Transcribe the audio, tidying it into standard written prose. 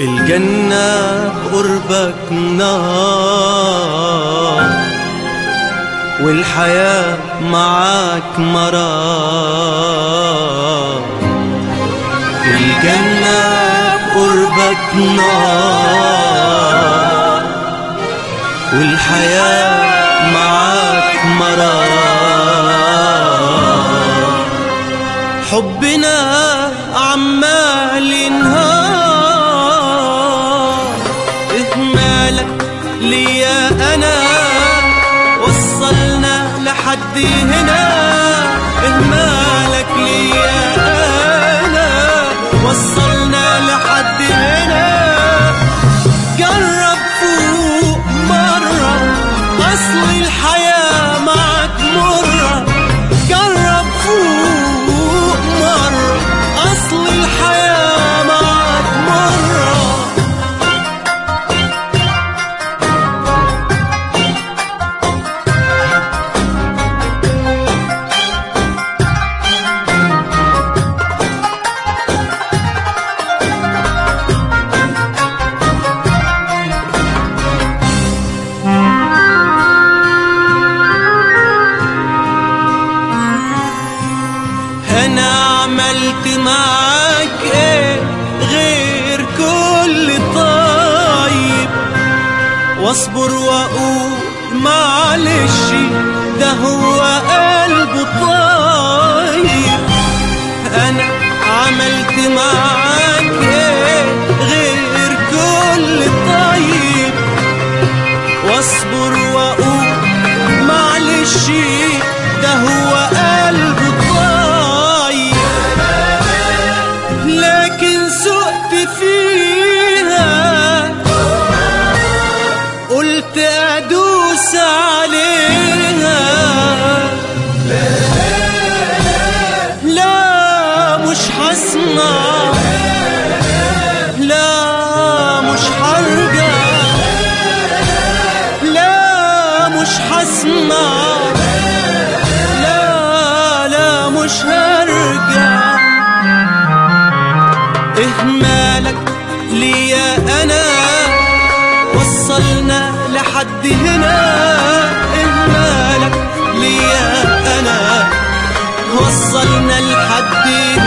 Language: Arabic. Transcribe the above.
الجنة قربك نار، والحياة معاك مرار. الجنة قربك نار، والحياة معاك مرار. حبنا عمال ينهار، إهمالك ليا أنا وصلنا لحد هنا. إهمالك ليا أنا وصلنا لحد هنا. جرب فوق مرة، أصل الحياة معك مرة. جرب فوق مرة، أصل الحياة معك مرة. أنا عملت معاك إيه غير كل طيب؟ واصبر وأقول معلش، ده هو قلبه طيب. أنا عملت معاك إيه غير كل طيب؟ واصبر وأقول معلش، ده هو قلبه طيب. لكن سقت فيها، قلت أدوس عليها. لا مش هسمع، لا مش هرجع، لا مش هسمع، لا مش هرجع. إهمالك ليا أنا وصلنا لحد هنا. إهمالك ليا أنا وصلنا لحد هنا.